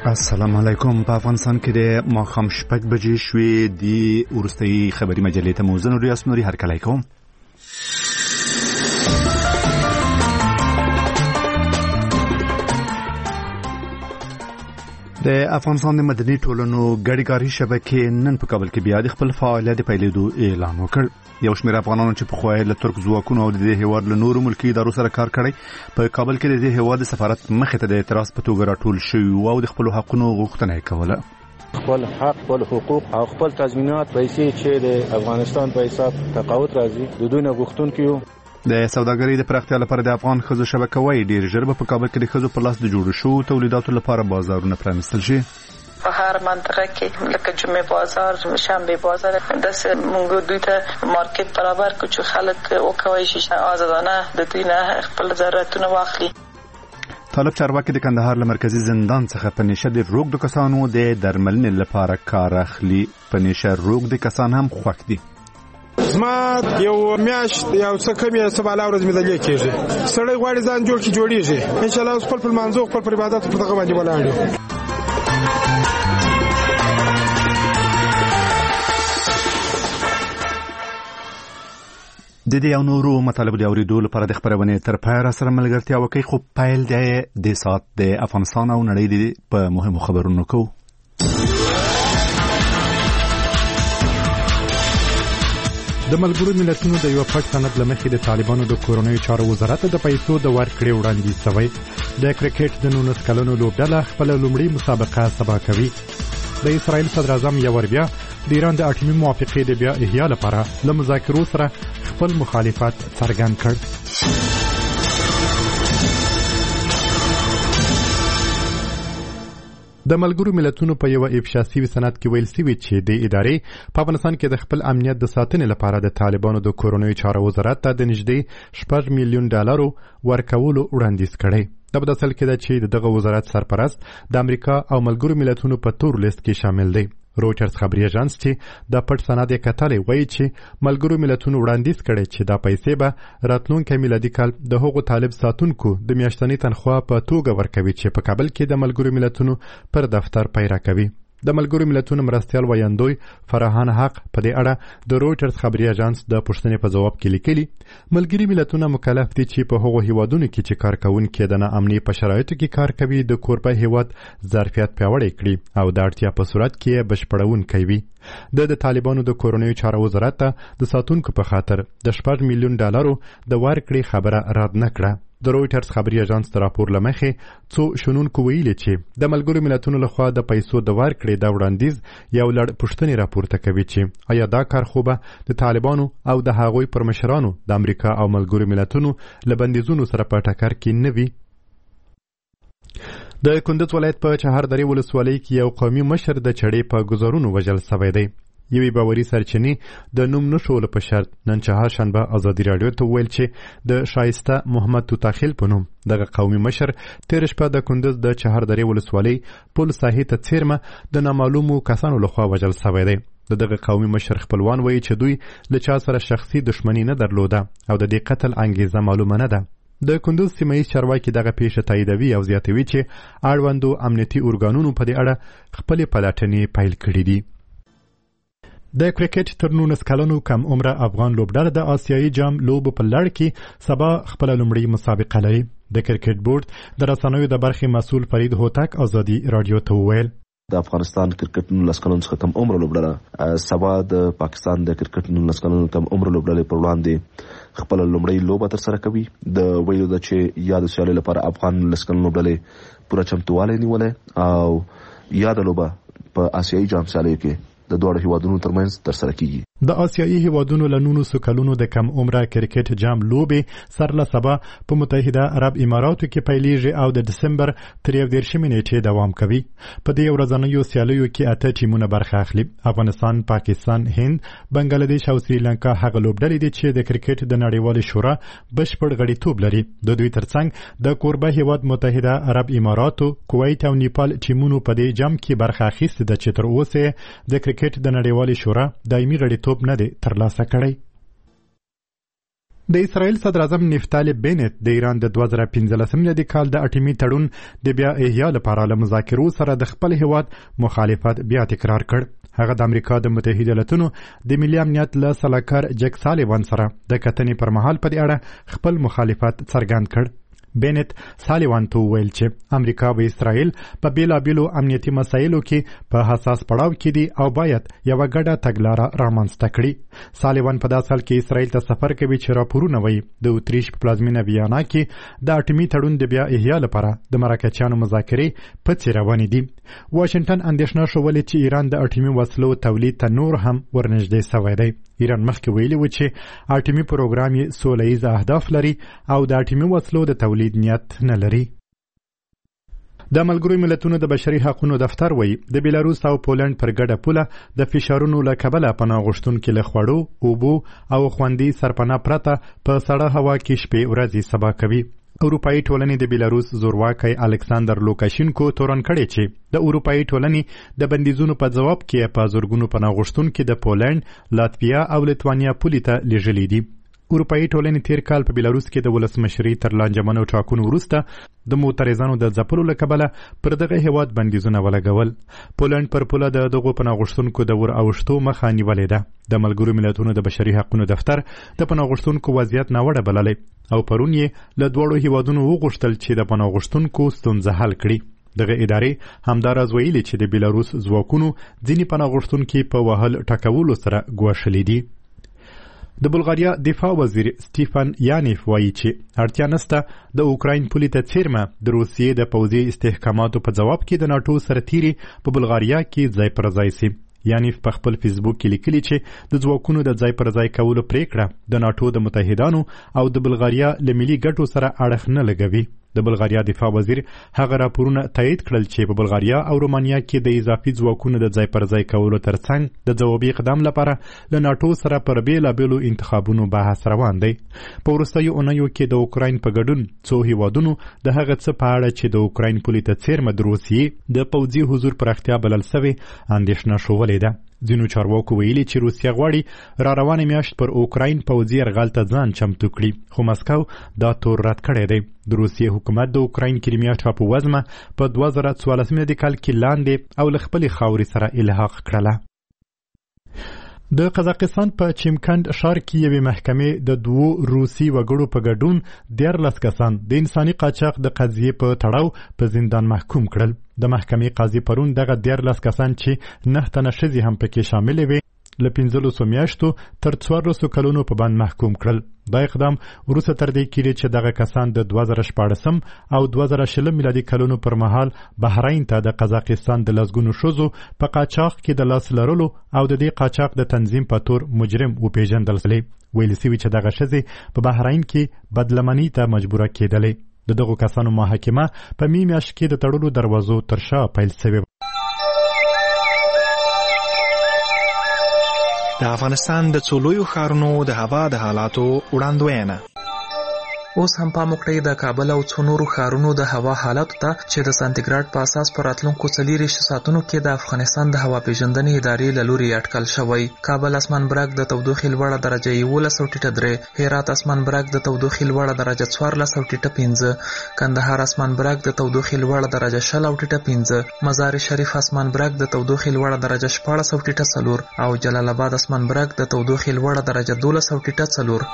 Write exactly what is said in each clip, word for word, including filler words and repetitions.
السلام علیکم. په افغانستان کې د ماښام شپږ بجې شوې د وروستۍ خبري مجلې ته مو زه نوریاس نوري هرکلی کوم. د افغانستان د مدني ټولنو ګډکاري شبکې نن په کابل کې بیا د خپل فعالیت د پیلېدو اعلان وکړ. یو شمېر افغانانو چې پخوا یې له ترک ځواکونو او د دې هېواد له نورو ملکي ادارو سره کار کړی په کابل کې د دې هېواد د سفارت مخې ته د اعتراض په توګه راټول شوي وو او د خپلو حقونو غوښتنه یې کوله. خپل حق، خپل حقوق او خپل تضمینات پیسې چې د افغانستان په حساب تقاعد راځي د دوی نه غوښتونکي یو. د سوداګرۍ د پراختیا لپاره د افغان ښځو شبکه وايي ډېر ژر به په کابل کې د ښځو په لاس د جوړو شوو تولیداتو لپاره بازارونه پرانیستل شي. په هر منطقه کې لکه جمعې بازار، شنبه بازار داسې موږ دوی ته مارکیټ برابر کړو چې خلک وکوي شي آزادانه د دوی نه خپل ضرورتونه واخلي. طالب چارواکي د کندهار له مرکزي زندان څخه په نشه د روږدو کسانو د درملنې لپاره کار اخلي. په نشه روږدي کسان هم خوښ دي. زما یو میاشت یو څه کمی سباله ورځ مې دلې کېږي. سړی غواړي ځان جوړ کړي جوړېږي. انشاءالله اوس خپل پر منځو خپل پر عبادت په دغه باندې ولاړ یو. د دې او نورو مطالبو د اورېدو لپاره د خپرونې تر پایه را سره ملګرتیا وکړئ. خو پیل دی د ساعت د افغانستان او نړۍ په مهمو خبرونو کوو. د ملګرو ملتونو د یو پټ سند له مخې د طالبانو د کورنیو چارو وزارت د پیسو د ورکړې وړاندیز شوی. د کرکټ د نولس کلنو لوبډله خپله لومړۍ مسابقه سبا کوي. د اسرائیل صدر اعظم یو ور بیا د ایران د اټومي موافقې د بیا احیا لپاره له مذاکرو سره خپل مخالفت څرګند کړ. د ملګرو ملتونو په یو افشا شوي سند کې ویل شوي چې د ادارې په افغانستان کې د خپل امنیت د ساتنې لپاره د طالبانو د کورنیو چارو وزارت ته د نږدې شپږ میلیون ډالرو ورکولو وړاندیز کړی. دا په داسې حال کې ده چې دغه وزارت سرپرست د امریکا او ملګرو ملتونو په تور لیست کې شامل دی. رویټرز خبري اژانس چې د پټ سند یې کتلی وایي چې ملګرو ملتونو وړاندیز کړی چې دا پیسې به راتلونکی میلادي کال د هغو طالب ساتونکو د میاشتنۍ تنخوا په توګه ورکوي چې په کابل کې د ملګرو ملتونو پر دفتر پیرا کوي. د ملګرو ملتونو مرستیال ویاندوی فرحان حق په دې اړه د رویټرز خبري اژانس د پوښتنې په ځواب کې لیکلي ملګري ملتونه مکلف دي چې په هغو هیوادونو کې چې کار کوونکي د ناامنۍ په شرایطو کې کار کوي د کوربه هیواد ظرفیت پیاوړی کړي او د اړتیا په صورت کې یې بشپړونکی وي. د د طالبانو د کورنیو چارو وزارت ته د ساتونکو په خاطر د شپږ میلیون ډالرو د ورکړې خبره رد نه کړه. د رویټرز خبري اژانس د راپور له مخې څو شنونکو ویلي چې د ملګرو ملتونو لخوا د پیسو د ورکړې د وړاندیز یو لړ پوښتنې راپورته کوي چې آیا دا کار خو به د طالبانو او د هغوی پر مشرانو د امریکا او ملګرو ملتونو له بندیزونو سره په ټکر کې نه وي. د کندز ولایت په چهاردرې ولسوالۍ کې یو قومي مشر د چړې په ګزارونو وژل سوی دی. یوې باوري سرچینې د نوم نښولو په شرط نن چهارشنبه ازادي راډیو ته وویل چې د شایسته محمد توتاخیل په نوم دغه قومي مشر تېره شپه د کندز د چهاردرې ولسوالۍ پل ساحې ته څیرمه د نامعلومو کسانو لخوا وژل سوی دی. د دغه قومي مشر خپلوان وایي چې دوی له چا سره شخصي دښمني نه درلوده او د دې قتل انګیزه معلومه نه ده. د کندز سیمهیز چارواکي دغه پیښه تاییدوي او زیاتوي چې اړوندو امنیتي ارګانونو په دې اړه خپلې پلټنې پیل کړي دي. د کرکټ تر نولس کلنو کم عمره افغان لوبډله د آسیایي جام لوبو په لړ کې سبا خپله لومړۍ مسابقه لري. د کرکټ بورډ د رسنیو د برخې مسؤل فرید هوتک ازادي راډیو ته وویل د افغانستان کرکټ نولس کلنو څخه کم عمره لوبډله سبا د پاکستان د کرکټ نولس کلنو کم عمره لوبډلې پر وړاندې خپله لومړۍ لوبه ترسره کوي. د ویلو ده چې یا د سیالۍ لپاره افغان نولس کلنو لوبډلې پوره چمتووالی نیولی او یا د لوبه په آسیایي جام سیالیو کې د دوه هیوادونو ترمنځ ترسره کیږي. د آسیایي هیوادونو له نولسو کلونو د کم عمره کرکټ جام لوبې سر له سبا په متحده عرب اماراتو کې پیلیږي او د دسمبر تر یو دېرشمې نیټې دوام کوي. په دې ورځنیو سیالیو کې اته ټیمونه برخه اخلي. افغانستان، پاکستان، هند، بنگلادیش او سریلانکا هغه لوبډلې دي چې د کرکټ د نړیوالې شورا بشپړ غړیتوب لري. د دوی ترڅنګ د کوربه هیواد متحده عرب اماراتو، کویت او نیپال ټیمونو په دې جام کې برخه اخیستې ده چې تر اوسه د کرکټ د نړیوالې شورا دایمي غړیتوب نه دی ترلاسه کړی. د اسرائیل صدر اعظم نفتالي بنت د ایران د دوه زره پنځلسم میلادي کال د اټومي تړون د بیا احیا لپاره له مذاکرو سره د خپل هیواد مخالفت بیا تکرار کړ. هغه د امریکا د متحده ایالاتونو د ملي امنیت له سلاکار جک سالیوان سره د کتنې پر مهال په دې اړه خپل مخالفت څرګند کړ. بنت سالیوان ته وویل چې امریکا او اسرائیل په بیلابیلو امنیتي مسایلو کې په حساس پړاو کې دي او باید یوه ګډه تګلاره رامنځته کړي. سالیوان په داسې حال کې اسرائیل ته سفر کوي چې راپورونه وایي د اتریش په پلازمینه ویانا کې د اټومي تړون د بیا احیا لپاره د مراکچیانو مذاکرې په څیر روانې دي. واشنګټن اندېښنه شولې چې ایران د اټومي وسلو تولید ته نور هم ورنږدې سوی دی. ایران مخکې ویلي و چې اټومي پروګرام یې سوله ییز اهداف لري او د اټومي وسلو د تولید نیت نه لري. د ملګرو ملتونو د بشري حقوقو دفتر وایي د بیلاروس او پولند پر ګډه پوله د فشارونو له کبله پناه غوښتونکي له خوړو، اوبو او خوندي سرپناه پرته په سړه هوا کې شپې ورځې سبا کوي. اروپایي ټولنې د بیلاروس زورواکي الکساندر لوکاشینکو تورن کړی چې د اروپایي ټولنې د بندیزونو په جواب کې په زورګونو پناه غوښتونکي د پولند، لاتویا او لیتوانیا پولې ته لیږلي دي. اروپایي ټولنې تیر کال په بیلاروس کې د ولسمشرۍ تر لانجمنو ټاکنو وروسته د معترضانو د ځپلو له کبله پر دغه هیواد بندیزونه ولګول. پولند پر پوله د دغو پناه غوښتونکو د ور اوښتو مخه نیولې ده. د ملګرو ملتونو د بشري حقوقو دفتر د پناه غوښتونکو وضعیت ناوړه بللی او پرون یې له دواړو هیوادونو وغوښتل چې د پناه غوښتونکو ستونزه حل کړي. دغه ادارې همداراز ویلي چې د بیلاروس ځواکونو ځینې پناه غوښتونکي په وهل ټکولو سره ګواښلي دي. د بلغاریا دفاع وزیر سټیفن یانیف وایي چې اړتیا نشته د اوکراین پولې ته څیرمه د روسیې د پوځي استحکاماتو په جواب کې د ناټو سرتیري په بلغاریا کې ځای پر ځای سي. یانیف په خپل فیسبوک کې لیکلي چې د ځواکونو د ځای پر ځای کولو پریکړه د ناټو د متحدانو او د بلغاریا له ملي ګټو سره اړخ نه لګوي. د بلغاریا دفاع وزیر هغه راپورونه تایید کړل چې په بلغاریا او رومانیا کې د اضافي ځواکونو د ځای پر ځای کولو ترڅنګ د ځوابي اقدام لپاره له ناټو سره پر بیلابیلو انتخابونو بحث روان دی. په وروستیو اونیو کې د اوکراین په ګډون څو هیوادونو د هغه څه په اړه چې د اوکراین پولې ته څیرمه د روسیې د پوځي حضور پراختیا بلل سوې اندېښنه شولې ده. ځینو چارواکو ویلي چې روسیه غواړي را روانه میاشت پر اوکراین پوځي یرغل ته ځان چمتو کړي، خو مسکو دا تور رد کړی دی. د روسیې حکومت د اوکراین کریمیا ټاپووزمه په دوه زره څوارلسم میلادي کال کې لاندې او له خپلې خاورې سره الحاق کړله. د قزاقستان په چیمکند ښار کې یوې محکمې د دوو روسي وګړو په ګډون دیارلس کسان د انساني قاچاق د قضیې په تړاو په زندان محکوم کړل. د محکمې قاضي پرون دغه دیارلس کسان چې نه تنه ښځې هم پکې شاملې وې له پنځلسو میاشتو تر څوارلسو کلونو په بند محکوم کړل. دا اقدام وروسته تر دې کېږي چې دغه کسان د دوه زره شپاړسم او دوه زره شلم میلادي کلونو پر مهال بحرین ته د قزاقستان د لسګونو ښځو په قاچاق کې د لاس لرلو او د دې قاچاق د تنظیم په تور مجرم وپېژندل شوی. ویل سوي چې دغه ښځې په بحرین کې بدلمنۍ ته مجبوره کېدلې. د دغو کسانو محاکمه په می میاشت کې د تړلو دروازو تر شا پیل شوې. د افغانستان د څو لویو ښارونو د هوا د حالاتو وړاندوینه. اوس هم پام وکړئ د کابل او څو نورو ښارونو د هوا حالاتو ته چې د سانتیګراډ په اساس په راتلونکو څلېرویشتو ساعتونو کې د افغانستان د هوا پیژندنې ادارې له لوري اټکل شوی. کابل اسمان براق د تودوخې لوړه درجه یولس او ټیټه درې، هرات اسمان براق د تودوخې لوړه درجه څوارلس او ټیټه پنځه، کندهار اسمان براق د تودوخې لوړه درجه شل او ټیټه پنځه، مزار شریف اسمان براق د تودوخې لوړه درجه شپاړس او ټیټه څلور او جلال آباد اسمان براق د تودوخې لوړه درجه دولس او ټیټه څلور.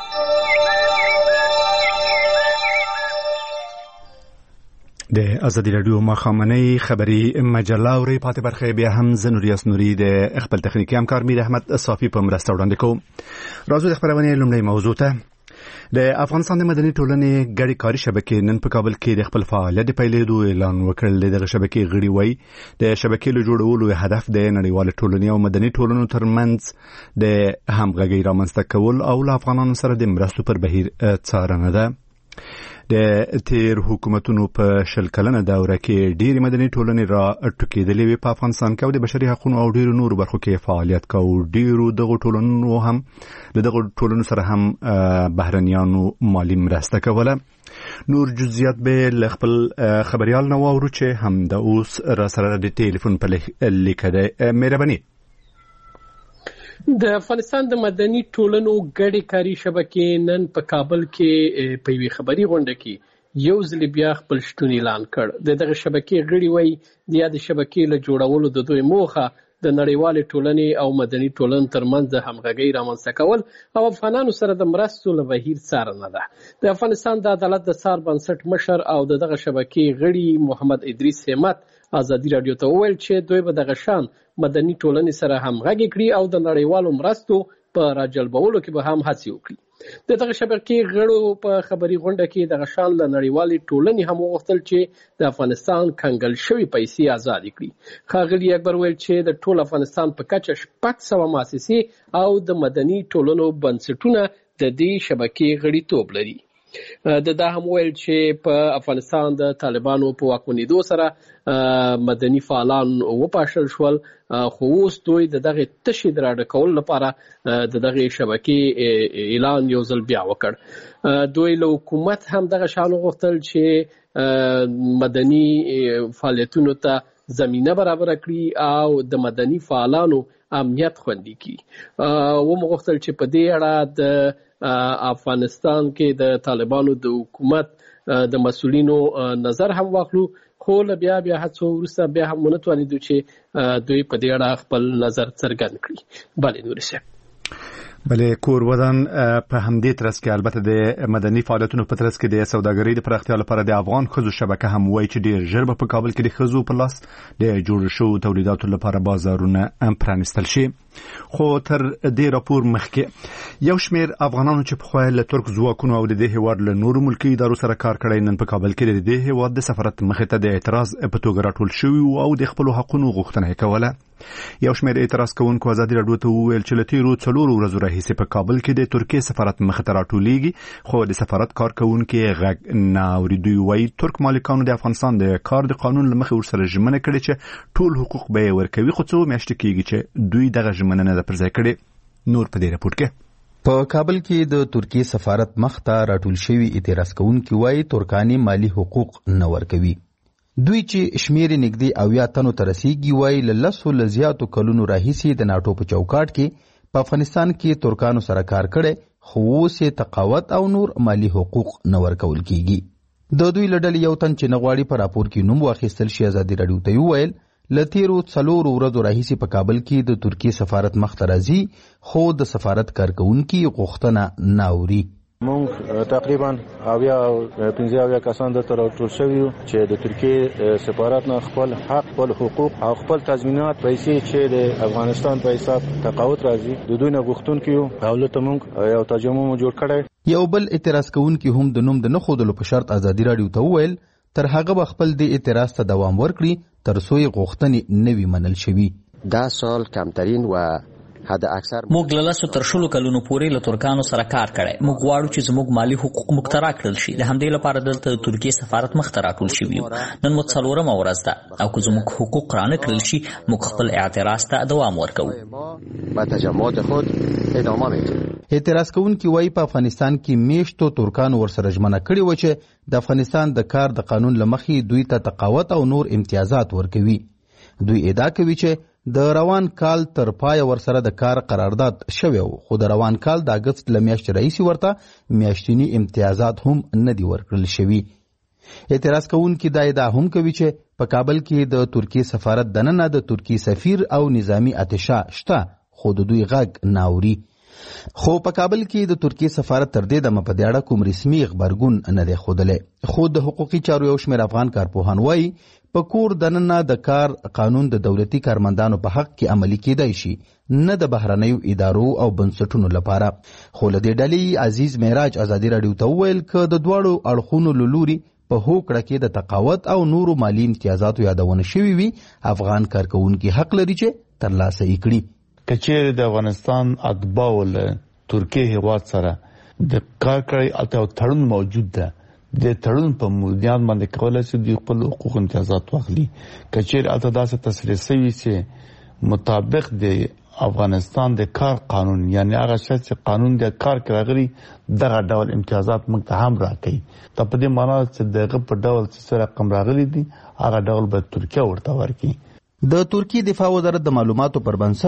د ازادي راډیو ماښامنۍ خبري مجله اوري پاتې برخه بیا هم زنوریاس نوري د خپل تخنیکی همکار میر احمد صافي په مرسته وړاندې کوم. راځو د خبرونې لومړی موضوع ته. د افغانستان د مدني ټولنې ګډې کاري شبکې نن په کابل کې د خپل فعالیت پیلېدو اعلان وکړ. دغه شبکې غړي وایي د شبکې له جوړولو هدف د نړیوال ټولنې او مدني ټولنو ترمنځ د همغږۍ رامنځته کول او له افغانانو سره د مرستو پر بهیر څارنه ده. د تیر حکومتونو په شل کلنه دوره کې ډېرې مدني ټولنې را ټوکېدلې وې په افغانستان کې او د بشري حقوقو او ډېرو نورو برخو کې فعالیت کوي. ډېرو دغو ټولنو هم د دغو ټولنو سره هم بهرنیانو مالي مرسته کوله. نور جزئیات به له خپل خبريال نه واورو چې هم د اوس را سره د ټلیفون په لیکه ده. مهرباني. د افغانستان د مدني ټولنو ګډې کاري شبکې نن په کابل کې په یوې خبري غونډه کې یو ځل بیا خپل شتون اعلان کړ. د دغه شبکې غړي وایي د یاد شبکې له جوړولو د دوی موخه د نړیوالې ټولنې او مدني ټولنې ترمنځ د همغږۍ رامنځته کول او افغانانو سره د مرستو له بهیر څارنه ده. د افغانستان د عدالت د څار بنسټ مشر او دغه شبکې غړي محمد ادریس همت ازادي رادیو ته وویل چې دوی به دغه شان مدني ټولنې سره همغږي کړي او د نړیوالو مرستو په راجلبولو کې به هم هڅې وکړي. د دغه شبکې غړو په خبري غونډه کې دغه شان له نړیوالې ټولنې هم وغوښتل چې د افغانستان کنګل شوی پیسې آزاد کړي. ښاغلي اکبر ویل چې د ټول افغانستان په کچه شپږ سوه مؤسسې او د مدني ټولنو بنسټونه د دې شبکې غړیتوب لري. د دا هم ویل چې په افغانستان د طالبانو په واکمنېدو سره مدني فعالان وپاشل شول، خو اوس دوی د دغه تشې د راډکولو لپاره د دغه شبکې اعلان یو ځل بیا وکړ. دوی له حکومت هم دغه شان وغوښتل چې مدني فعالیتونو ته زمینه برابر کړي او د مدني فعالانو امنیت خوندي کړي. ومغوښتل چې په دې اړه د افغانستان کې د طالبانو د حکومت د مسؤلینو نظر هم واخلو، خو له بیا بیا هڅو وروسته بیا هم ونه توانېدو چې دوی په دې اړه خپل نظر څرګند کړي. بله نوري صاحب بلې کور ودان په همدې ترڅ کې البته د مدني فعالیتونو په ترڅ کې د سوداګرۍ د پراختیا لپاره د افغان ښځو شبکه هم وایي چې ډېر ژر به په کابل کې د ښځو په لاس د جوړ شوو تولیداتو لپاره بازارونه پرانیستل شي. خو تر دې راپور مخکې یو شمېر افغانانو چې پخوا له ترک ځواکونو او د دې هېواد له نورو ملکي ادارو سره کار کړی نن په کابل کې د دې هېواد د سفارت مخې ته د اعتراض په توګه راټول شوي او د خپلو حقونو غوښتنه یې کوله. یو شمېر اعتراض کوونکو ازادي راډیو ته وویل چې له تېرو څلورو ورځو راهیسې په کابل کې د ترکیې سفارت مخې ته راټولیږي، خو د سفارت کارکوونکي غږ نه اوري. دوی وایي ترک مالکانو د افغانستان د کار د قانون له مخې ورسره ژمنه کړې چې ټول حقوق به یې ورکوي، خو څو میاشتې کېږي چې دوی دغه ژمنه نه ده پر ځای کړې. نور په دې راپور کې په کابل کې د ترکیې سفارت مخ ته راټول شوي اعتراض کوونکي وایي ترکانې مالی حقوق نه ورکوي. دوی چې شمیر نږدې اویا تنو ته رسیږي وایي له لسو له زیاتو کلونو راهیسې د ناټو په چوکاټ کې په افغانستان کې ترکانو سره کار کړی، خو اوس یې تقاوت او نور مالی حقوق نه ورکول کیږي. د دوی له ډلې یو تن چې نه غواړي په راپور کې نوم واخیستل شي ازادي راډیو ته وویل له تیرو څلورو ورځو راهیسې په کابل کې د ترکیې سفارت مخ ته راځي، خو د سفارت کارکوونکي غوښتنه نه اوري. مونږ تقریبا اویا پنځه اویا کسان دلته راټول شوي یو چې د ترکیې سفارت نه خپل حق، خپل حقوق او خپل تضمینات پیسې چې د افغانستان په حساب تقاعد راځي د دوی نه غوښتونکي یو او دلته مونږ یو ترجمه مو جوړ کړی. یو بل اعتراض کوونکي هم د نوم د نه ښودلو په شرط ازادي راډیو ته وویل تر هغه به خپل د اعتراض ته دوام ورکړي تر څو یې غوښتنې نه وي منل شوي. دا سال کمترین و موږ له لسو تر شلو کلونو پورې له ترکانو سره کار کړی. موږ غواړو چې زموږ مالی حقوق موږ ته راکړل شي. د همدې لپاره دلته د ترکیې سفارت مخ ته راټول شوي یو. نن مو څلورمه ورځ ده او که زموږ حقوق رانه کړل شي موږ خپل اعتراض ته دوام ورکوو. با تجمعات خود ادامه میدیم. اعتراض کوونکي وایي په افغانستان کې میشتو ترکانو ورسره ژمنه کړې وه چې د افغانستان د کار د قانون له مخې دوی ته تقاوت او نور امتیازات ورکوي. دوی ادعا کوي چې د روان کال تر پای ورسره د کار قرارداد شوی و، خو د روان کال د اگست له میاشتې راهیسې ورته میاشتني امتیازات هم نه دي ورکړل شوي. اعتراض کوونکي دا ادعا هم کوي چې په کابل کې د ترکیې سفارت دننه د ترکیې سفیر او نظامی اتشا شته، خو د دوی غږ نه اوري. خو په کابل کې د ترکیې سفارت تر دې دمه په دې اړه کوم رسمي غبرګون نه دی ښودلی. خو د حقوقي چارو یو شمېر افغان کارپوهان وایي په کور دننه د کار قانون د دولتي کارمندانو په حق کې عملي کېدای شي، نه د بهرنیو ادارو او بنسټونو لپاره. خو له دې ډلې عزیز معراج ازادي راډیو ته وویل که د دواړو اړخونو له لوري په هوکړه کې د تقاوت او نورو مالي امتیازاتو یادونه شوي وي، افغان کارکوونکي حق لري چې ترلاسه یې کړي. که چیرې د افغانستان اتباعو له ترکیې هېواد سره د کار کړی هلته یو تړون موجود ده، د تړون په بنیاد باندې کولی شي دوی خپل حقوق امتیازات واخلي. که چیرې هلته داسې تصریح شوي چې مطابق د افغانستان د کار قانون، یعنی هغه شی چې قانون د کار کې راغلي دغه ډول امتیازات موږ ته هم راکوي، دا په دې معنا چې دغه په ډول چې رقم راغلي دي هغه ډول به ترکیه ورته ورکړي. د ترکیې دفاع وزارت د معلوماتو پر بنسټ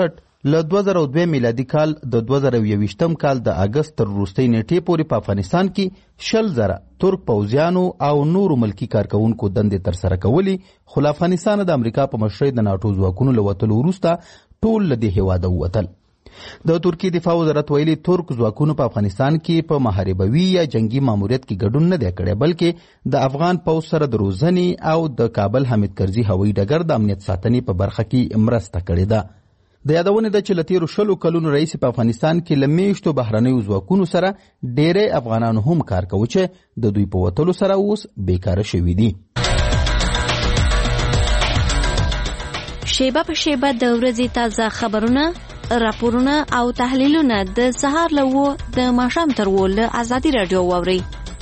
له دوه زره دوه میلادي کال د دوه زره یوویشتم کال د اګست تر وروستۍ نیټې پورې په افغانستان کې شل زره ترک پوځیانو او نورو ملکي کارکوونکو دندې ترسره کولي، خو له افغانستانه د امریکا په مشرۍ د ناټو ځواکونو له وتلو وروسته ټول له دې هېواده ووتل. د ترکیې دفاع وزارت ویلي ترک ځواکونو په افغانستان کې په محاربوي یا جنگي ماموریت کې ګډون نه دی کړی، بلکې د افغان پوځ سره د روزنې او د کابل حامد کرزي هوایي ډګر د امنیت ساتنې په برخه کې مرسته کړې ده. د یادونې ده چې له تېرو شلو کلونو راهیسې په افغانستان کې له میشتو بهرنیو ځواکونو سره ډېری افغانانو هم کار کوي چې د دوی په وتلو سره اوس بیکاره شوي دي. شیبه په شیبه د ورځې تازه خبرونه، راپورونه او تحلیلونه د سهار له اوو د ماښام تر اوو له ازادي راډیو واورئ.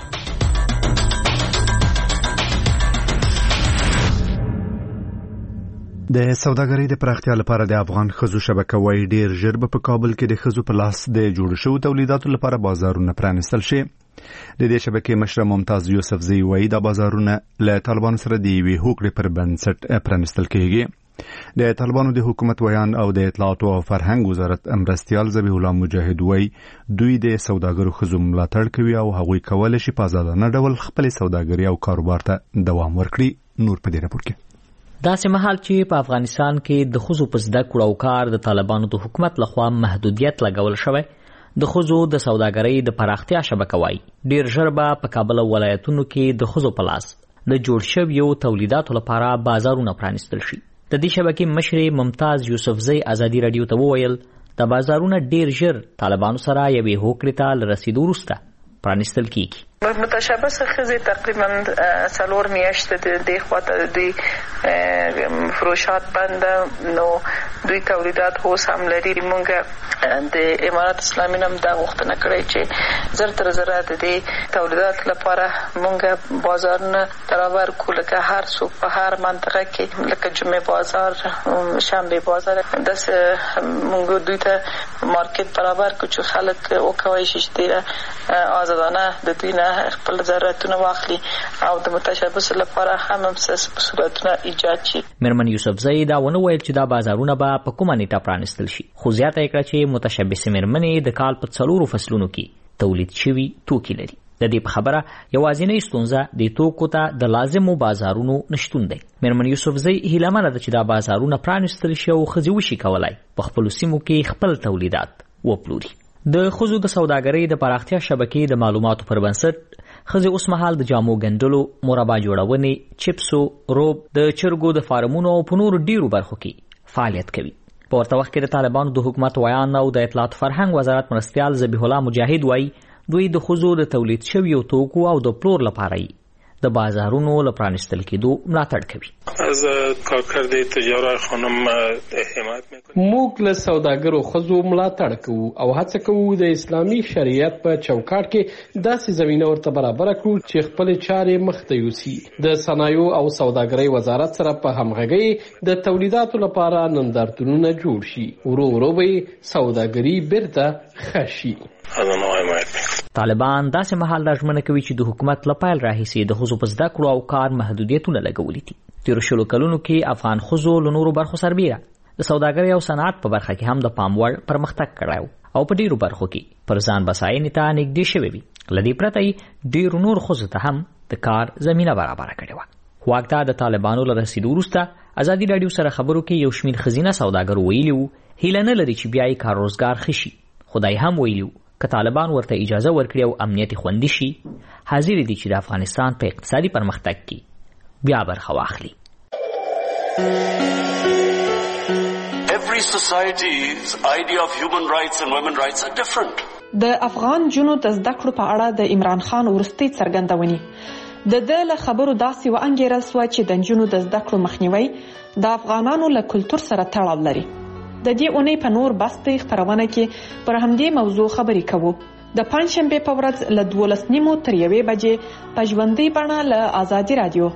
د سوداګرۍ د پراختیا لپاره د افغان ښځو شبکه وايي ډیر ژر به په کابل کې د ښځو په لاس د جوړ شوو تولیداتو لپاره بازارونه پرانیستل شي. د دې شبکې مشره ممتاز یوسفزۍ وایي دا بازارونه له طالبانو سره د یوې هوکړې پر بنسټ پرانیستل کېږي. د طالبانو د حکومت ویان او د اطلاعاتو او فرهنګ وزارت مرستیال ذبیح الله مجاهد وایي دوی د سوداګرو ښځو ملاتړ کوي او هغوی کولی شي په ازادانه ډول خپلې سوداګري او کاروبار ته دوام ورکړي. نور په دې راپور کې داسې مهال چې په افغانستان کې د ښځو په زده کړو او کار د طالبانو د حکومت لخوا محدودیت لګول شوی، د ښځو د سوداګرۍ د پراختیا شبکه وايي ډیر ژر به په کابل او ولایتونو کې د ښځو په لاس د جوړ شویو تولیداتو لپاره بازارونه پرانیستل شي. د دې شبکې مشرې ممتاز یوسفزۍ ازادي راډیو ته وویل د بازارونه ډیر ژر طالبانو سره یوې هوکړې ته له رسیدو وروسته پرانیستل کیږي. متشبث ښځې تقریبا څلور میاشتې د دې خواته د دوی فروشات بنده نو دوی تولیدات اوس هم لري. موږ د امارات اسلامي هم دا غوښتنه کړې چې زر تر زره د دې تولیدات لپاره موږ بازارونه برابر کړو، لکه هر څوک په هر منطقه کې لکه جمعې بازار، شنبه بازار، داسې موږ دوی ته مارکیټ برابر کړو چې خلک وکولی شي چې ډېره آزادانه د دوی نه خپل ضرورتونه واخلي او د متشبث لپاره هم هم صورتونه ایجاد شي. مېرمن یوسفزۍ دا ونه ویل چې دا بازارونه به په کومه نیټه پرانیستل شي، خو زیاته یې کړه چې متشبثې مېرمنې د کال په څلورو فصلونو کې تولید شوي توکي لري. د دې په خبره یوازینۍ ستونزه د توکو ته د لازمو بازارونو نشتون دی. مېرمن یوسفزۍ هیله ده چې دا بازارونه پرانیستل شي او ښځې وشي کولای په خپلو سیمو کې خپل تولیدات وپلوري. د ښځو د سوداګرۍ د پراختیا شبکې د معلوماتو پر بنسټ ښځې اوس مهال د جامو ګنډلو، مربا جوړونې، چپسو، روب، د چرګو د فارمونو او په نورو ډیرو برخو کې فعالیت کوي. په ورته وخت کې د طالبانو د حکومت ویان او د اطلاعات فرهنګ وزارت مرستیال ذبیح الله مجاهد وایي دوی د ښځو د تولید شویو توکو او د پلور لپاره د بازارونو له پرانیستل کېدو ملاتړ کوي. از کارکرد تجارت خانم حمایت میکنیم. موږ له سوداګرو ښځو ملاتړ کوو او هڅه کوو د اسلامي شریعت په چوکاټ کې داسې زمینه ورته برابر کړو چې خپل چارې مخته یوسي. د صنایعو او سوداګرۍ وزارت سره په همغږۍ د تولیداتو لپاره نندارتونونه جوړ شي. ورو ورو به سوداګري بیرته ښه شي. طالبان داسې مهال دا ژمنه کوي چې د حکومت له پیل راهیسې د ښځو په زده کړو او کار محدودیتونه لګولي دي. تېرو شلو کلونو کې افغان ښځو له نورو برخو سربیره د سوداګرۍ او صنعت په برخه کې هم د پام وړ پرمختګ کړی او په ډیرو برخو کې پر ځان بساینې ته نږدې شوې وي. له دې پرته یې ډیرو نورو ښځو ته هم د کار زمینه برابره کړې وه. واک ته د طالبانو له رسیدو وروسته ازادي راډیو سره خبرو کې یو شمېر ښځینه سوداګرو ویلي وو هیله نه لري چې بیا یې کار روزګار ښه شي. خدای هم ویلي وو که طالبان ورته اجازه ورکړي او امنیت خوندي شي حاضر دي چې د افغانستان په اقتصادي پرمختګ کې بیا برخه واخلي. Every society's idea of human rights and women rights are different. د افغان جنو د زده کړو په اړه د عمران خان وروستۍ څرګندونې د ده له خبرو داسې وانګیرل سوه چې د نجونو د زده کړو مخنیوی د افغانانو له کلتور سره تړاو لري. د دې اونۍ په نور بستې خپرونه کې پر همدې موضوع خبرې کوو. د پنجشنبې په ورځ له دولس نیمو تر یوې بجې په ژوندۍ بڼه له ازادي راډیو.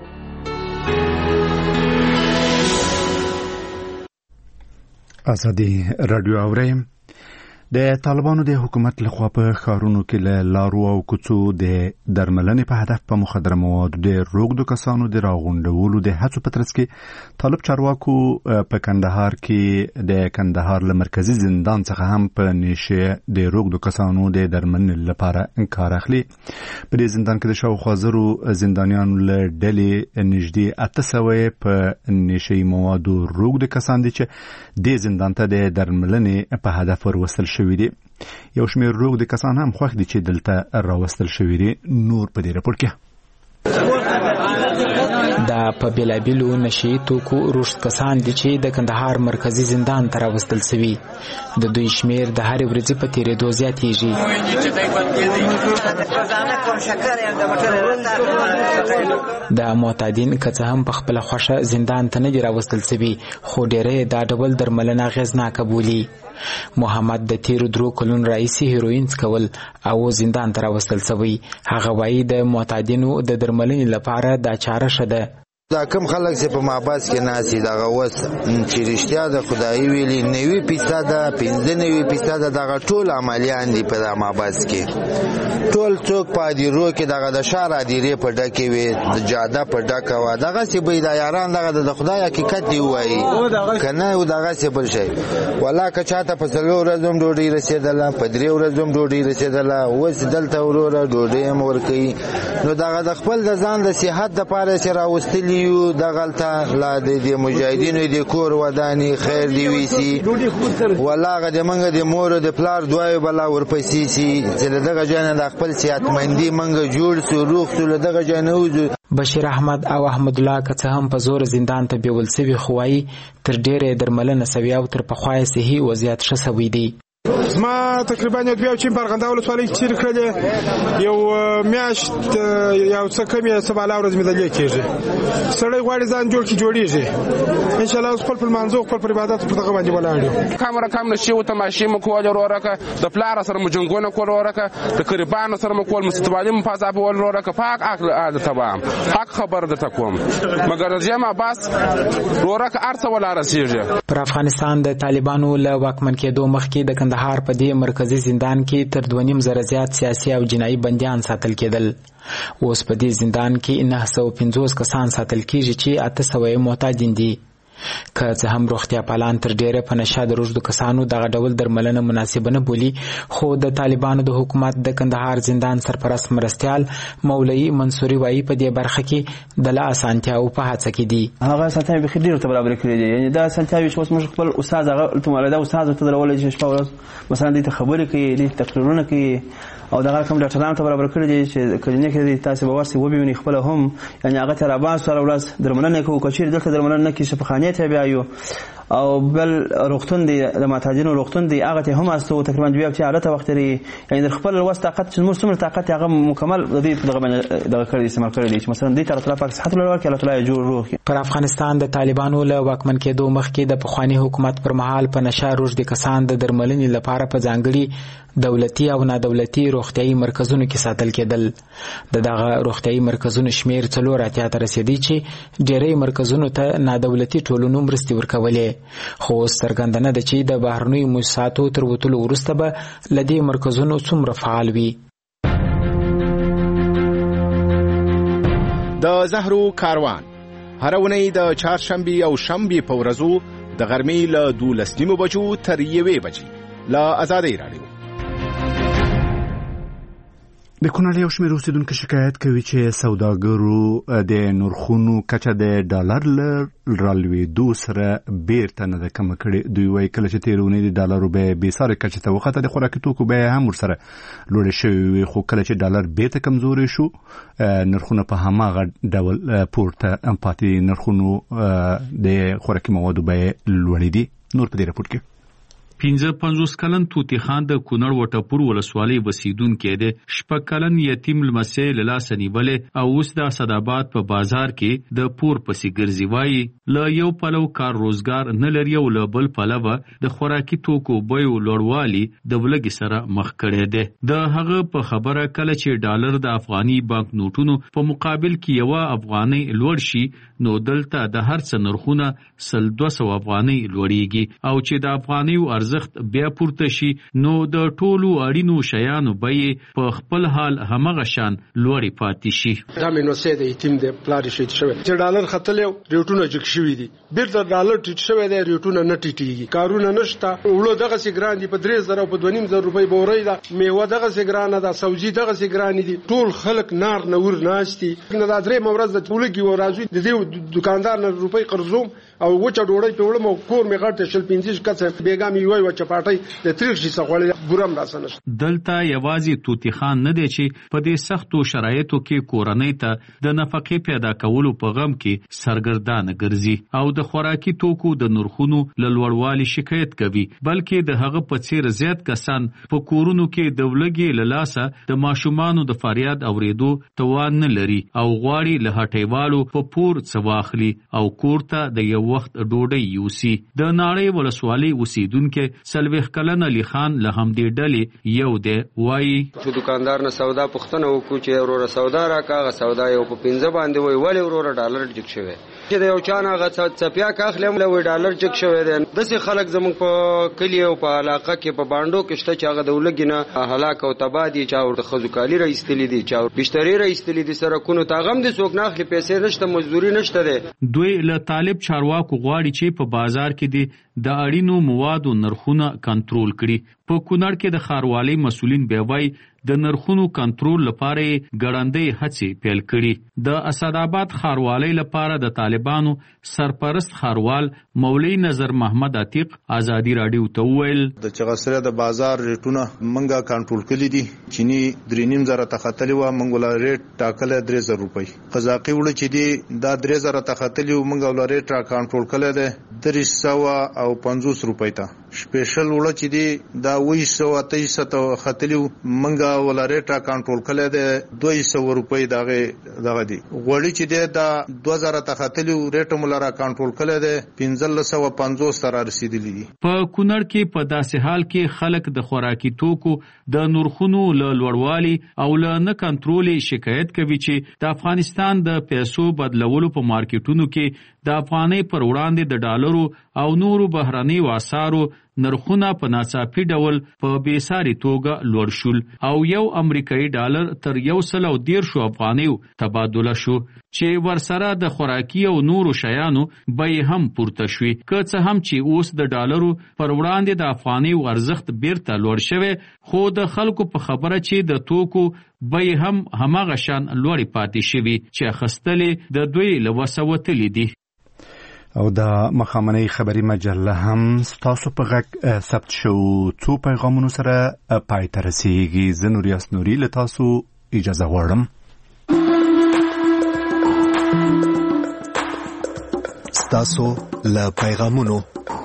ازادي راډیو اورئ. د طالبانو د حکومت لخوا په ښارونو کې له لارو او کوڅو د درملنې په هدف په مخدره موادو د روږدو کسانو د راغونډولو د هڅو په ترڅ کې طالب چارواکو په کندهار کې د کندهار له مرکزي زندان څخه هم په نشه د روږدو کسانو د درملنې لپاره کار اخلي. په دې زندان کې د شاوخوا زرو زندانیانو له ډلې نږدې اته سوه په نشهي موادو روږد کسان دي چې دې زندان ته د درملنې په هدف وروستل شوي دي. یو شمېر روږد کسان هم خوښ دي چې دلته راوستل شوي دي. نور په دې راپور کې دا په بیلابیلو نشي توکو روشت کسان دي چې د کندهار مرکزی زندان ته راوستل شوي. د دوی شمیر د هر ورځې په تیریدو زیاتېږي. د معتادین که څه هم په خپله خوښه زندان ته نه دي راوستل شوي، خو ډېری دا ډول درملنه اغېزناکه بولي. محمد د تیرو درو کلونو راهیسې هیروین څکول او زندان ته راوستل شوی. هغه وایي د معتادینو د درملنې لپاره دا چاره ښه ده. دا کم خلک چې په محبس کې ناسي دغه وس چې رښتیا د خدای ویلي نوي فیصده پنځه نوي فیصده دغه ټول عملیان دي په د محبس کې. ټول څوک په ادیرو کې دغه د ښار ادیرې په ډکې وي، د جاده په ډکه وه. دغسې به یې د یاران دغه د خدای حقیقت دی ووایي که نه و دغسې بل شی. والله که چاته په څلور ورځو هم ډوډۍ رسېدله، په درې ورځو هم ډوډۍ رسېدله، اوس دلته وروره ډوډۍ هم ورکوي. نو دغه د خپل د ځان د صحت دپاره چې راوستلي یو دغلته لا د مجاهدینو د کور ودانې خیر دی ویسي. والله هغه د منګه د مور د پلار دوای بلا ورپسې سي چې له دغه ځای نه د خپل صحتمندي منګه جوړ سو، روغ سو، له دغه ځای نه وځو. بشیر احمد او احمد الله که څه هم په زور زندان ته بیول سوي، خو وایي تر ډېره درملنه سوي او تر پخوا یې صحي وضعیت ښه سوی دی. زما تقریبا یو دوه چین پر غندا ولسوالۍ چیر کړل، یو میاشت یو څه کم یې سبا ورځ مې دلې کېږي. سړی غواړي ځان جوړ کی جوړیږي. ان شاء الله خپل په منځو خپل پر عبادت په دغه باندې ولاړ. کامره کام نشي او تماشې مو کول ورورکه، د پلار سره مو جنگونه کول ورورکه، د قربان سره مو کول مستوالي مو پازا په ول ورورکه. پاک عقل عادت تمام حق خبر ده تکوم مګر جما بس ورورکه ارڅ ولا رسیږي. پر افغانستان د طالبانو له واکمن کېدو مخکې د کندهار په دې مرکزی زندان کې تر دوه نیم زره زیات سیاسي او جنایي بندیان ساتل کېدل. اوس په دې زندان کې نه سوه پنځوس کسان ساتل کېږي چې اته سوه یې معتادین دي. که څه هم روغتیا پالان تر ډیره په نشه د روږدو کسانو دغه ډول درملنه مناسبه نه بولي، خو د طالبانو د حکومت د کندهار زندان سرپرست مرستیال مولوي منصوري وایي په دې برخه کې د لا اسانتیاو په هڅه کې دي. هغه اسانتیاوې بېخي ډېرو ته برابرې کړي دي. یعنې دا اسانتیاوې چې اوس موږ خپل استاد هغه دا استاد ته درولی چې شپه ورځ مثلا دوی ته خبرې کوي، دوی تقریرونه کوي، او دغه کوم ډاکټرانو ته برابر کړي دي چې کلینیک کې تاسو به ورسې وبینئ خپله هم. یعنې هغه ته راباس هره ورځ درملنه کوو. که چېرې دلته درملنه نه کړي شفاخانې ته بیا یو او بل روغتون دی د معتادینو روغتون دی هغه ته هم استو تقریبا دوه چې حالت وخت لري. یعنې خپل الوس طاقت چې موږ څومره طاقت هغه مکمل د دې دغه دغه کړی استعمال کړی دی چې مثلا دې تر طرفه صحت لري چې الله تعالی جوړ روغ. پر افغانستان د طالبانو له واکمن کېدو مخکې د پخوانی حکومت پر مهال په نشه روږدي کسان د درملنې لپاره په ځانګړي دولتي او نادولتي روغتیايي مرکزونو کې ساتل کېدل. د دغه روغتیايي مرکزونو شمیر څلور اتیا ته رسېدی چې ډېری مرکزونو ته نادولتي ټولنو مرستې ورکولې. خو څرګنده نه ده چې د بهرنیو موسساتو تر وتلو وروسته به له دې مرکزونو څومره فعال وي. د زهرو کاروان هر اونۍ د چهارشنبې او شنبې په ورځو د غرمې له دولس نیمو بجو تر یوې بجې له آزادۍ راډیو. د کونړ یو شمېر اوسېدونکو شکایت کوي چې سوداګرو د نرخونو کچه د ډالر له رالوېدو سره بیرته نه ده کمه کړې. دوی وایي کله چې تېره اونۍ د ډالرو بیه بېسارې کچې ته وخته، د خوراکي توکو بیه هم ورسره لوړې شوې وې، خو کله چې ډالر بیرته کمزوری شو نرخونه په هماغه ډول پورته پاتې. نرخونو د خوراکي موادو بیه لوړې دي. نور په دې راپور کې پنځه پنځوس کلن توتی خان د کونړ وټپور ولسوالۍ اوسیدونکی دی. شپږ کلن یتیم لمسی له لاسه نیولې او اوس د اسداباد په بازار کې د پور پسې ګرځي. وایي له یو پلو کار روزګار نه لري او له بل پلوه د خوراکي توکو بیو لوړوالي د ولګي سره مخ کړی دی. د هغه په خبره کله چې ډالر د افغاني بانک نوټونو په مقابل کې یوه افغانۍ لوړ شي نو دلته د هر څه نرخونه سل دوه سوه افغانۍ لوړیږي او چې د افغانیو ارزښت بیا پورته شي نو د ټولو اړینو شیانو بیې په خپل حال همغه شان لوړې پاتې شي. دا مې نو سې د یتیم د پلار شي شوی چې ډالر خطلې ریټونه جګ شوی دي بیرته ډالر ټیټ شوی دی ریټونه نه ټیټیږي کارونه نشته وړو دغه سیګران دي په درې زره په دوه نیم زره روپۍ بوري دا میوه دغه سیګران دا سبزی دغه سیګران دي ټول خلک نار نور ناشتي نه دا درې مورز د ټولګي و راځي د دې دکاندار نه روپۍ قرضوم او وچه ډوړی په وړم کور می غړته شل پنځه کڅ بیګامي وای و چپاټي د تریخ شي څخه بورم راسنش. دلته یوازې توتی خان نه دی چې په دې سختو شرایطو کې کورنۍ ته د نفقې پیدا کولو په غم کې سرګردانه ګرځي او د خوراکي توکو د نرخونو له لوړوالي شکایت کوي بلکې د هغه په څیر زیات کسان په کورونو کې د ولګي له لاسه د ماشومانو د فریاد اوریدو توان نه لري او غواړي له هټیوالو په پور څه واخلي او کور ته د یو وخت ډوډۍ یوسي. د ناړۍ ولسوالۍ اوسیدونکو سلويخ کلن علي خان له همدې ډلې یو دی وایي چې دکاندار نه سودا پختنه وکړو چې وروره سودا راکاغه سودا یو په پنځه باندې وای ولې وروره ډالر جګ شوی چې د یو چانه غڅ چپیا کاخلم له ډالر جګ شوی دی دسي خلک زموږ په کلی او په علاقه کې په باندو کې شته چې هغه د ولګینه هلاک او تبادی چا ور خزوکالی را استلی دي چا بشتري را استلی دي سره کو نو تاغم دي څوک نه خپل پیسې نشته مزدوري نشته ده. دوی له طالب چارواکو غواړي چې په بازار کې دي د اړینو موادو نرخونه کنټرول کړي. په کونړ کې د ښاروالۍ مسولین بیا وایي د نرخونو کنټرول لپاره ګړندۍ هڅې پیل کړي. د اسداباد ښاروالۍ لپاره د طالبانو سرپرست ښاروال مولوی نظر محمد عتیق ازادي راډیو ته وویل د چغسره د بازار ریټونه منګه کنټرول کړي دي چینی درې نیم زره تختلی و منګول ریټ ټاکل درې زره روپۍ قزاقي وړ چې دي دا درې زره تختلی و منګول ریټ را کنټرول کړي ده درې سوه او پنځوس روپۍ ته سپیشل وړ چې دي دا وې سوه تیس ته ختلی منګه ولریټا کنټرول کړي ده دوه سوه روپۍ دغه دغه دي غوړي چې ده د دوه زره تختلی ریټ مولرا کنټرول کړي ده پنځه سوه پنځوس تر رسیدلی دي. په کونړ کې په داسې حال کې خلک د خوراکي توکو د نرخونو له لوړوالي او له نه کنټرولې شکایت کوي چې د افغانستان د پیسو بدلولو په مارکیټونو کې د افغانۍ پر وړاندې د ډالرو او نورو بهرنۍ واسارو نرخونه په ناڅاپي ډول په بیساري توګه لوړ شول او یو امریکایي ډالر تر یو سل او دیرشو افغانیو تبادله شو چې ورسره د خوراکي او نورو شیانو بیې هم پورته شوې. که څه هم چې اوس د ډالرو پر وړاندې د افغانیو ارزښت بیرته لوړ شوی خو د خلکو په خبره چې د توکو بیې هم هماغه شان لوړې پاتې شوي چې اخیستلې د دوی له وسه وتلې دي. او د مخامنۍ خبري مجله هم ستاسو په غږ ثبت شو څو پیغامونو سره پای ته رسیږي. زه نوریاس نوري له تاسو اجازه غواړم. ستاسو له پیغامونو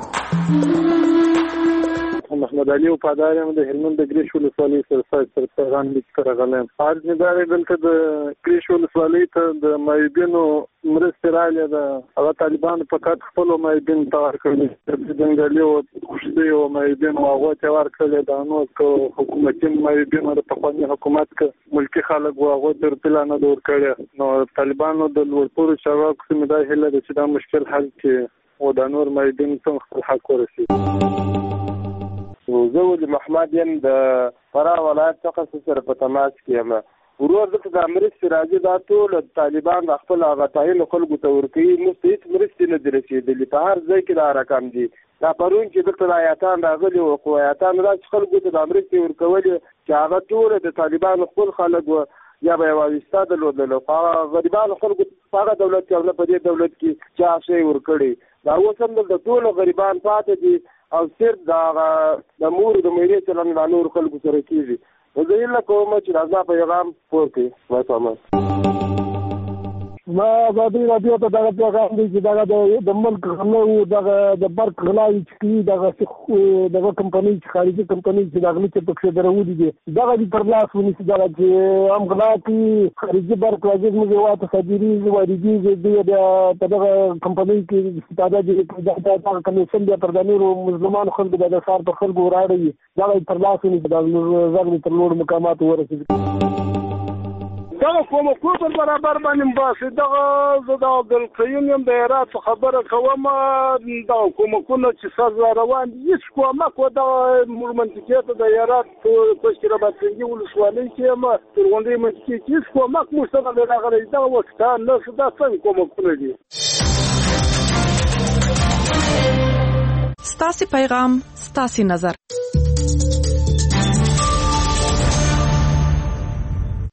محمد علي وفادار یم د هلمند د ګریش ولسوالۍ سرسای سره پیغام لیک راغلی. عرض مې دا دی دلته د ګریش ولسوالۍ ته د مایبینو مرستې راغلې ده هغه طالبانو په کار خپلو مایبین ته ورکړلې د ځنګلي او خوشتي او مایبین هغو ته ورکړلې ده نو که حکومتي مایبین د پخواني حکومت که ملکي خلک و هغو ته رپله نه ده ورکړې نو طالبانو د لوړپوړو چارواکو څخه مې دا هیله ده چې دا مشکل حل کړي او دا نور مایبین ته خپل حق ورسوي. زه ولي محمد یم د فراه ولایت څخه سره په تماس کې یم. ورور دلته د مرستې راځي دا ټول طالبان خپل هغه تعین خلکو ته ورکوي موږ ته هېڅ مرستې نه دي رسېدلي په هر ځای کې دا رقم دي. دا پرون چې دلته د ایاتان راغلي وو خو ایاتان داسې خلکو ته دا مرستې ورکولې چې هغه ټول د طالبانو خپل خلک وو یا به یې وایستا درلودلو هغه غریبانو خلکو په هغه دولت کې او نه په دې دولت کې چا شی ورکړی. دا اوس هم دلته ټول غریبان پاتې دي او صرف دا د مور د مېلې چلن د نور خلکو سره کېږي. نو زه هیله کوم چې راځه پیغام پور کړي وایي ما ازادي راډیو ته دغه پیغام دی چې دغه د ملک غله او دغه د برق غلاوي چې دغه دغه کمپنۍ چې خارجي کمپنۍ چې دغه چې پکې درولې دي دغه د پر لاس ونیسي دغه چې هم غلاکي خارجي برق راځي موږ واته صدري واردي د دغه کمپنۍ کې استفاده دي دغه کمیشن د پردانیرو مسلمان خلکو د سار په خلکو راړي دغه پر لاس ونیسي دغه زغم تر لوړ مقامات ورسېږي. دغه کومکو پر برابر باندې باسي دغه زه د عبدالقیوم یم د هرات خبره کوم دغه کومکونه چې سر روان دي هېڅ کومک و دغه موږ منطقې ته د هرات پشت رباطسنګي ولسوالۍ کې یم ترغونډۍ منطقې کې هېڅ کومک موږ ته نه راغلی دغه وخته نه دا څنګه کومکونه دي. ستاسې پیغام ستاسې نظر